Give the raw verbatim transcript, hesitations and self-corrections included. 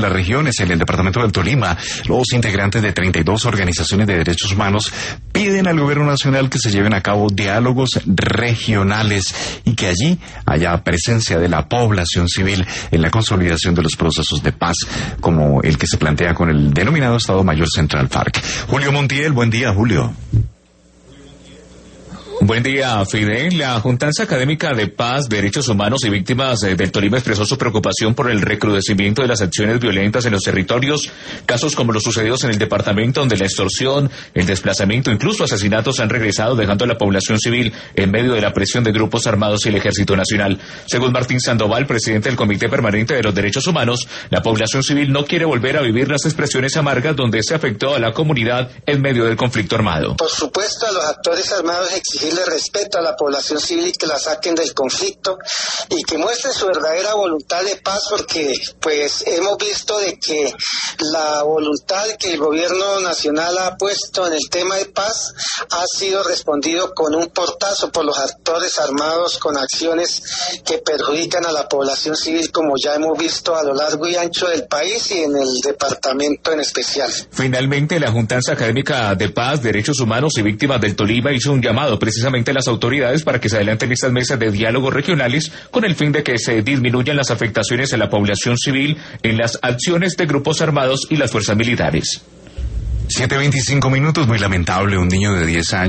las regiones, en el departamento del Tolima, los integrantes de treinta y dos organizaciones de derechos humanos piden al gobierno nacional que se lleven a cabo diálogos regionales y que allí haya presencia de la población civil en la consolidación de los procesos de paz, como el que se plantea con el denominado Estado Mayor Central FARC. Julio Montiel, buen día, Julio. Buen día, Fidel. La Juntanza Académica de Paz, Derechos Humanos y Víctimas del Tolima expresó su preocupación por el recrudecimiento de las acciones violentas en los territorios, casos como los sucedidos en el departamento, donde la extorsión, el desplazamiento, incluso asesinatos han regresado, dejando a la población civil en medio de la presión de grupos armados y el Ejército Nacional. Según Martín Sandoval, presidente del Comité Permanente de los Derechos Humanos, la población civil no quiere volver a vivir las expresiones amargas donde se afectó a la comunidad en medio del conflicto armado. Por supuesto, a los actores armados exigir respeto a la población civil y que la saquen del conflicto y que muestren su verdadera voluntad de paz, porque pues hemos visto de que la voluntad que el gobierno nacional ha puesto en el tema de paz ha sido respondido con un portazo por los actores armados con acciones que perjudican a la población civil, como ya hemos visto a lo largo y ancho del país y en el departamento en especial. Finalmente, la Juntanza Académica de Paz, Derechos Humanos y Víctimas del Tolima hizo un llamado precisamente a las autoridades para que se adelanten estas mesas de diálogos regionales con el fin de que se disminuyan las afectaciones a la población civil en las acciones de grupos armados y las fuerzas militares. siete veinticinco minutos, muy lamentable, un niño de diez años